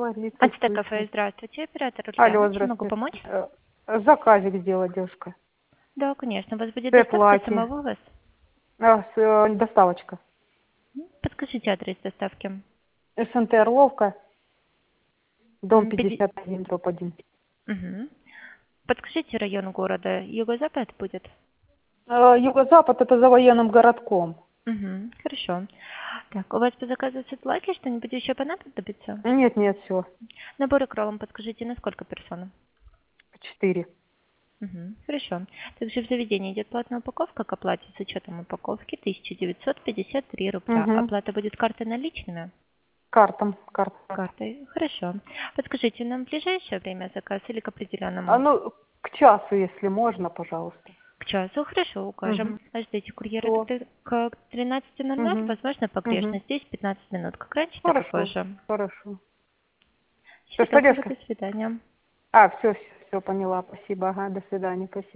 Лицей Ацтек-кафе, слышно. здравствуйте, оператор Алло, Ульяна. Чем могу здравствуйте. помочь? Заказик сделать, девушка. Да, конечно. У вас будет Цвет доставка, лаки. самовывоз? Доставочка. Подскажите адрес доставки. СНТ Орловка, дом М, пяти- 51, дробь 1. Мгм. Подскажите район города. Юго-запад будет? Юго-запад это за военным городком. Угу. Хорошо. Так, у вас по заказу цветлаки что-нибудь еще понадобится? Нет, все. Набор кролом подскажите, на сколько персон? 4. Угу. Хорошо. Также в заведении идет платная упаковка к оплате с учетом упаковки 1953 рубля. Угу. Оплата будет картой наличными? Карта. Картой. Хорошо. Подскажите, нам в ближайшее время заказ или к А определенному? ну, к часу, если можно, пожалуйста. К часу. Хорошо, укажем. Угу. Ждите курьера Все. к 13:00. Угу. Возможно, Угу. погрешность. Здесь 15 минут. Как раньше, так и Хорошо. позже. Хорошо. Все, что, Счастливо, девушка? до свидания. Все, поняла. Спасибо. Ага, до свидания. Спасибо.